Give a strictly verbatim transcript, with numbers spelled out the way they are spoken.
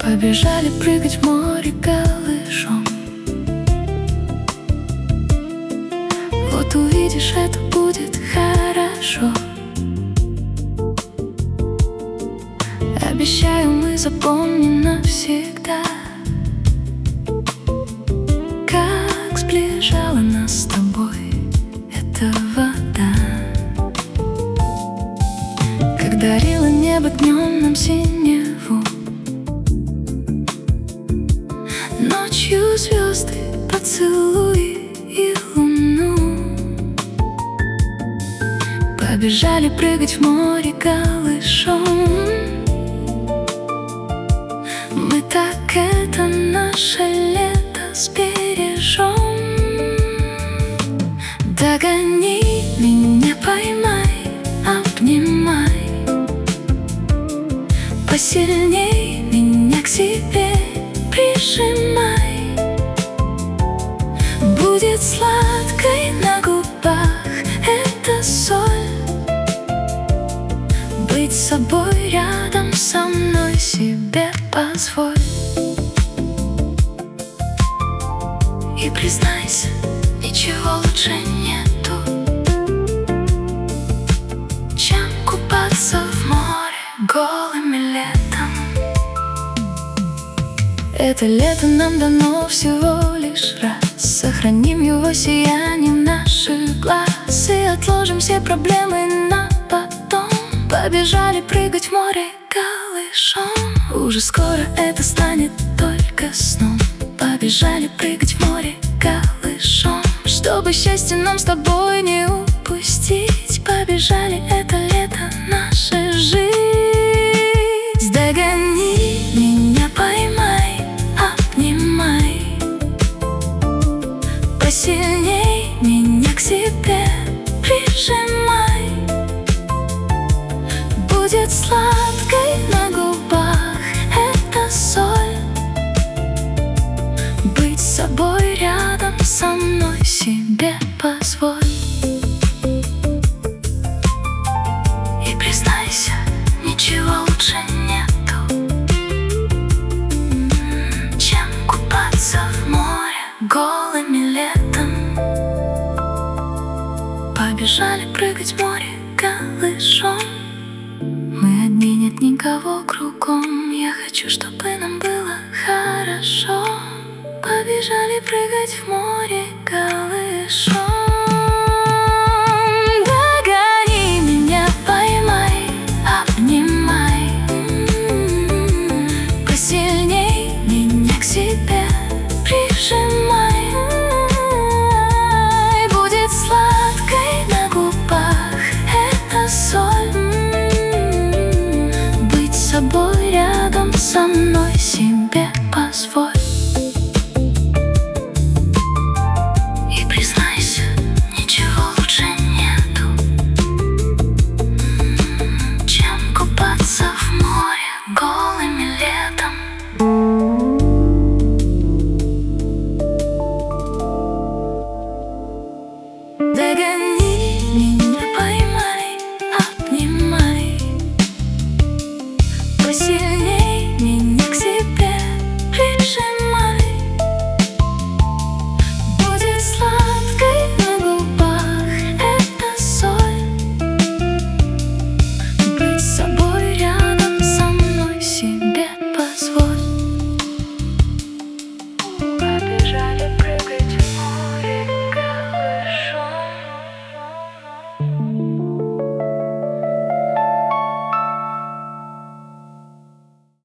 Побежали прыгать в море голышом. Вот увидишь, это будет хорошо. Обещаю, мы запомним навсегда, как сближала нас с тобой эта вода, как дарила небо днем нам синеву, ночью звезды, поцелуи и луну. Побежали прыгать в море голышом. Мы так это наше лето сбережем. Догони меня, поймай, обнимай, посильней меня к себе прижимай. Будет сладкой на губах эта соль. Быть собой рядом со мной себе позволь. И признайся, ничего лучше нету, чем купаться в море голыми летом. Это лето нам дано всего лишь раз. Сохраним его сияние наших глаз и отложим все проблемы на потом. Побежали прыгать в море голышом. Уже скоро это станет только сном. Побежали прыгать в море голышом, чтобы счастье нам с тобой не упустить. Побежали, это лето наша жизнь. Догони меня, поймай, обнимай, посильней меня к себе прижимай. Будет сладкой на губах эта соль. Быть собой рядом со мной себе позволь. И признайся, ничего лучше нету, чем купаться в море голыми летом. Побежали прыгать в море голышом. Мы одни, нет никого кругом. Я хочу, чтобы нам было хорошо. Побежали прыгать в море голышом. Догони меня, поймай, обнимай, посильней меня к себе прижимай. Будет сладкой на губах эта соль. Быть собой рядом со мной себе